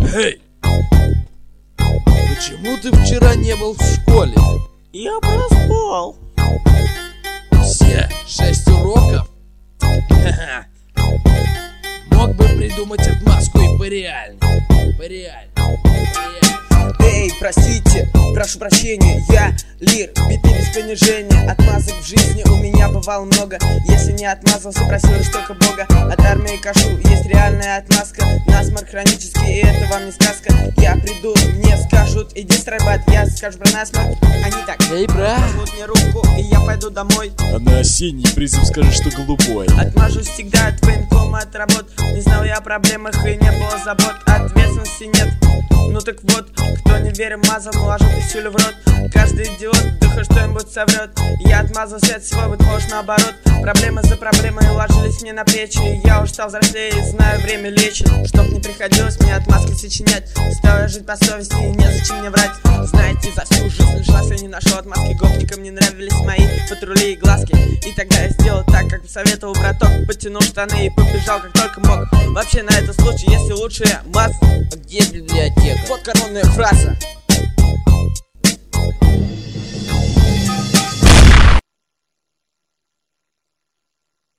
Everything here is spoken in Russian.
Эй! Почему ты вчера не был в школе? Я проспал. Все 6 уроков? Ха-ха. Мог бы придумать отмазку и пореальней. Эй, простите, прошу прощения, я Лир, битый без понижения. Отмазок в жизни у меня бывало много. Если не отмазался, просил лишь только Бога. От армии кашу, есть реальная отмазка. Насморк хронический, и это вам не сказка. Я приду, мне скажут, иди стройбат. Я скажу про насморк, они так. Эй, брат! Возьмут мне руку, и я пойду домой. А на осенний призыв скажи, что голубой. Отмажусь всегда от военкома, от работ. Не знал я о проблемах и не было забот. Ответственности нет. Ну так вот, кто не верил мазом, ложу писюлю в рот. Каждый идиот духа что-нибудь соврет. Я отмазался от всего, быть может наоборот. Проблемы за проблемой ложились мне на плечи. Я уж стал взрослее и знаю, время лечит. Чтоб не приходилось мне отмазки сочинять. Стал я жить по совести и незачем мне врать. Знаете, за всю жизнь шанса не нашел отмазки. Гопникам не нравились мои патрули и глазки. И тогда я сделал так, как посоветовал браток. Подтянул штаны и побежал, как только мог. Вообще на этот случай, если лучше маз. Где библиотека? Вот коронная фраза.